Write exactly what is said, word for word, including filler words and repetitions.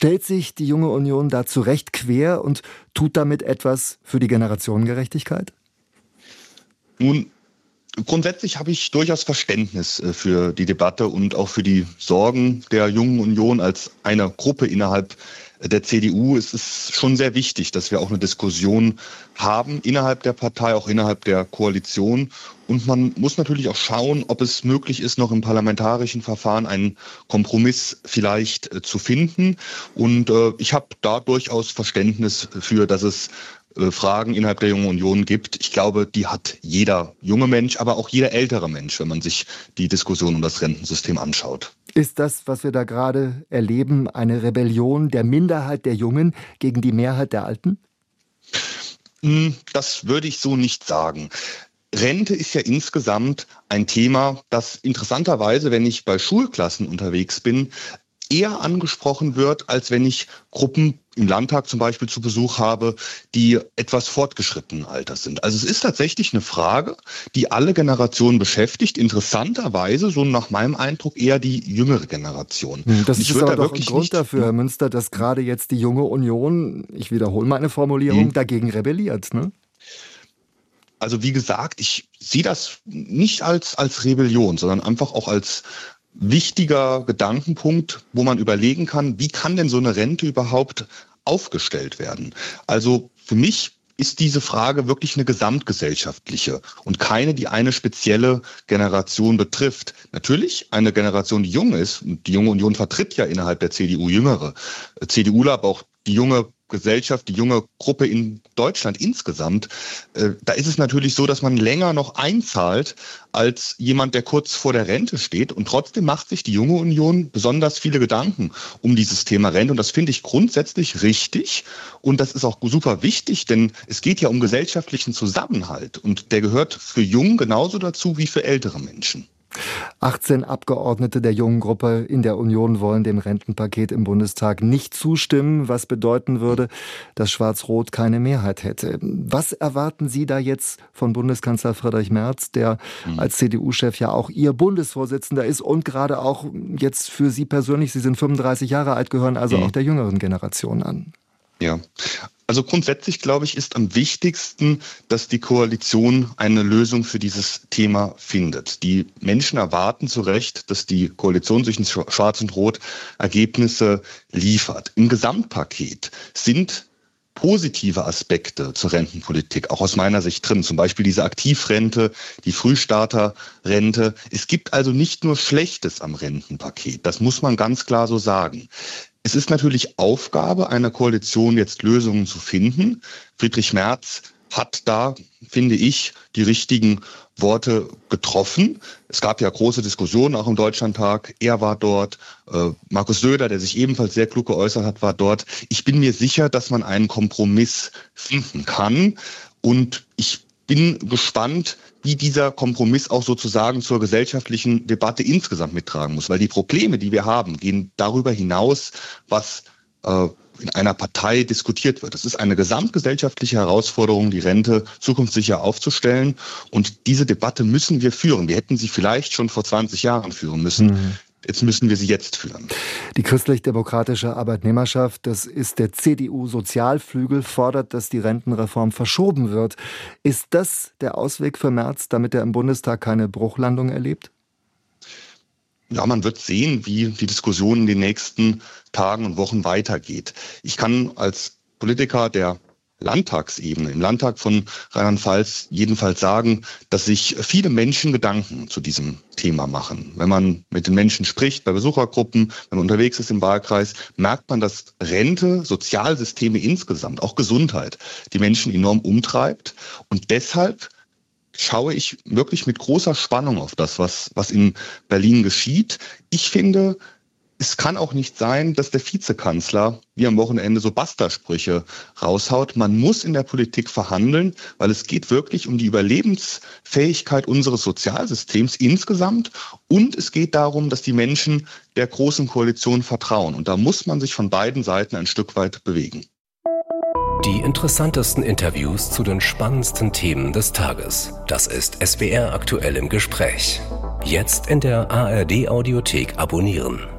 Stellt sich die Junge Union da zu Recht quer und tut damit etwas für die Generationengerechtigkeit? Nun, grundsätzlich habe ich durchaus Verständnis für die Debatte und auch für die Sorgen der Jungen Union als einer Gruppe innerhalb der C D U. Es ist schon sehr wichtig, dass wir auch eine Diskussion haben innerhalb der Partei, auch innerhalb der Koalition. Und man muss natürlich auch schauen, ob es möglich ist, noch im parlamentarischen Verfahren einen Kompromiss vielleicht äh, zu finden. Und äh, ich habe da durchaus Verständnis für, dass es äh, Fragen innerhalb der Jungen Union gibt. Ich glaube, die hat jeder junge Mensch, aber auch jeder ältere Mensch, wenn man sich die Diskussion um das Rentensystem anschaut. Ist das, was wir da gerade erleben, eine Rebellion der Minderheit der Jungen gegen die Mehrheit der Alten? Das würde ich so nicht sagen. Rente ist ja insgesamt ein Thema, das interessanterweise, wenn ich bei Schulklassen unterwegs bin, eher angesprochen wird, als wenn ich Gruppen im Landtag zum Beispiel zu Besuch habe, die etwas fortgeschrittenen Alters sind. Also es ist tatsächlich eine Frage, die alle Generationen beschäftigt. Interessanterweise, so nach meinem Eindruck, eher die jüngere Generation. Das ich ist aber da doch ein Grund dafür, Herr Münster, dass gerade jetzt die Junge Union, ich wiederhole meine Formulierung, hm. dagegen rebelliert, ne? Also wie gesagt, ich sehe das nicht als, als Rebellion, sondern einfach auch als wichtiger Gedankenpunkt, wo man überlegen kann, wie kann denn so eine Rente überhaupt aufgestellt werden? Also für mich ist diese Frage wirklich eine gesamtgesellschaftliche und keine, die eine spezielle Generation betrifft. Natürlich eine Generation, die jung ist, und die Junge Union vertritt ja innerhalb der C D U jüngere CDUler, aber auch die junge Gesellschaft, die junge Gruppe in Deutschland insgesamt, äh, da ist es natürlich so, dass man länger noch einzahlt als jemand, der kurz vor der Rente steht. Und trotzdem macht sich die Junge Union besonders viele Gedanken um dieses Thema Rente. Und das finde ich grundsätzlich richtig. Und das ist auch super wichtig, denn es geht ja um gesellschaftlichen Zusammenhalt. Und der gehört für Jung genauso dazu wie für ältere Menschen. achtzehn Abgeordnete der jungen Gruppe in der Union wollen dem Rentenpaket im Bundestag nicht zustimmen, was bedeuten würde, dass Schwarz-Rot keine Mehrheit hätte. Was erwarten Sie da jetzt von Bundeskanzler Friedrich Merz, der mhm. als C D U-Chef ja auch Ihr Bundesvorsitzender ist und gerade auch jetzt für Sie persönlich, Sie sind fünfunddreißig Jahre alt, gehören also mhm. auch der jüngeren Generation an? Ja, also grundsätzlich, glaube ich, ist am wichtigsten, dass die Koalition eine Lösung für dieses Thema findet. Die Menschen erwarten zu Recht, dass die Koalition zwischen Schwarz und Rot Ergebnisse liefert. Im Gesamtpaket sind positive Aspekte zur Rentenpolitik auch aus meiner Sicht drin. Zum Beispiel diese Aktivrente, die Frühstarterrente. Es gibt also nicht nur Schlechtes am Rentenpaket. Das muss man ganz klar so sagen. Es ist natürlich Aufgabe einer Koalition, jetzt Lösungen zu finden. Friedrich Merz hat da, finde ich, die richtigen Worte getroffen. Es gab ja große Diskussionen auch im Deutschlandtag. Er war dort. Äh, Markus Söder, der sich ebenfalls sehr klug geäußert hat, war dort. Ich bin mir sicher, dass man einen Kompromiss finden kann. Und ich bin gespannt, wie dieser Kompromiss auch sozusagen zur gesellschaftlichen Debatte insgesamt mittragen muss. Weil die Probleme, die wir haben, gehen darüber hinaus, was äh, in einer Partei diskutiert wird. Es ist eine gesamtgesellschaftliche Herausforderung, die Rente zukunftssicher aufzustellen. Und diese Debatte müssen wir führen. Wir hätten sie vielleicht schon vor zwanzig Jahren führen müssen. Mhm. Jetzt müssen wir sie jetzt führen. Die christlich-demokratische Arbeitnehmerschaft, das ist der C D U-Sozialflügel, fordert, dass die Rentenreform verschoben wird. Ist das der Ausweg für Merz, damit er im Bundestag keine Bruchlandung erlebt? Ja, man wird sehen, wie die Diskussion in den nächsten Tagen und Wochen weitergeht. Ich kann als Politiker der Landtagsebene, im Landtag von Rheinland-Pfalz jedenfalls sagen, dass sich viele Menschen Gedanken zu diesem Thema machen. Wenn man mit den Menschen spricht, bei Besuchergruppen, wenn man unterwegs ist im Wahlkreis, merkt man, dass Rente, Sozialsysteme insgesamt, auch Gesundheit, die Menschen enorm umtreibt. Und deshalb schaue ich wirklich mit großer Spannung auf das, was, was in Berlin geschieht. Ich finde, es kann auch nicht sein, dass der Vizekanzler wie am Wochenende so Basta-Sprüche raushaut. Man muss in der Politik verhandeln, weil es geht wirklich um die Überlebensfähigkeit unseres Sozialsystems insgesamt. Und es geht darum, dass die Menschen der Großen Koalition vertrauen. Und da muss man sich von beiden Seiten ein Stück weit bewegen. Die interessantesten Interviews zu den spannendsten Themen des Tages. Das ist S W R aktuell im Gespräch. Jetzt in der A R D Audiothek abonnieren.